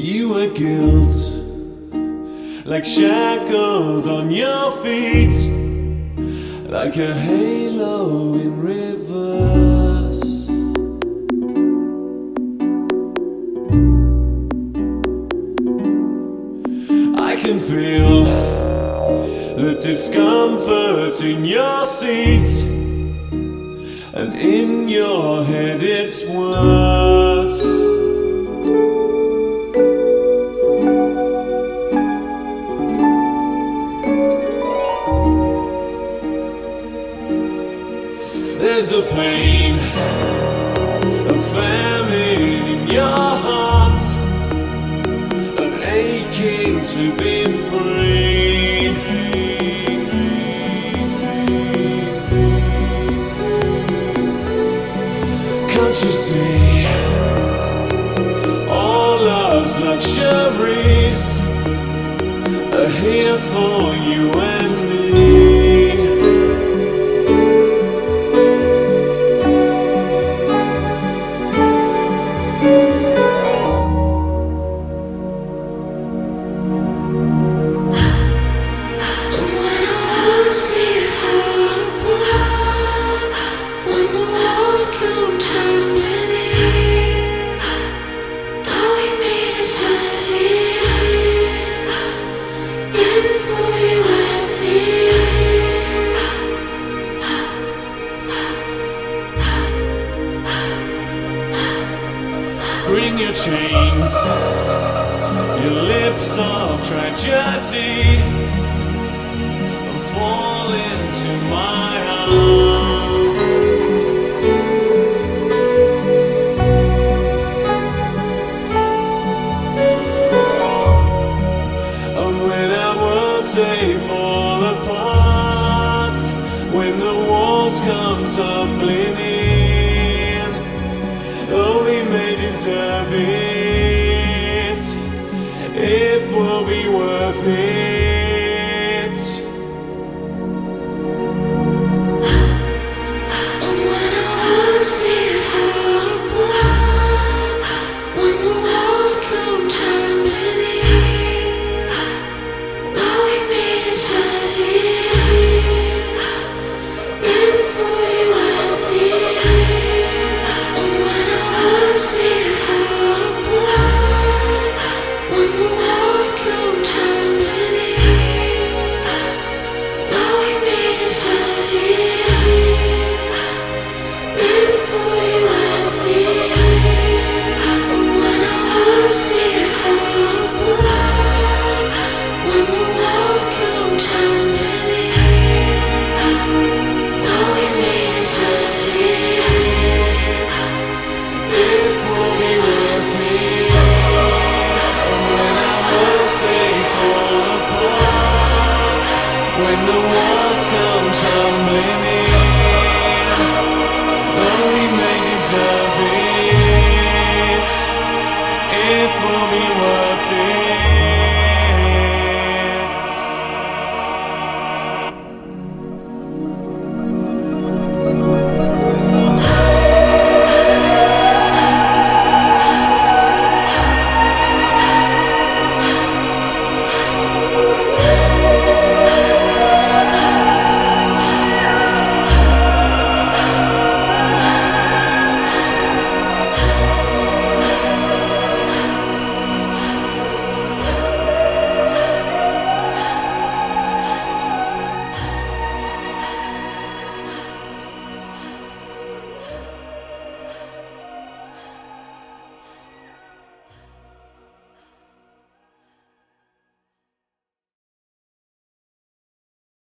You were guilt, like shackles on your feet, like a halo in reverse. I can feel the discomfort in your seat, and in your head it's worse. There's a pain, a famine in your heart, an aching to be free. Can't you see all love's luxuries are here for you and me? Bring your chains, your lips of tragedy, and fall into my arms. And when our worlds they fall apart, when the walls come tumbling in, though we may deserve it, it will be worth it.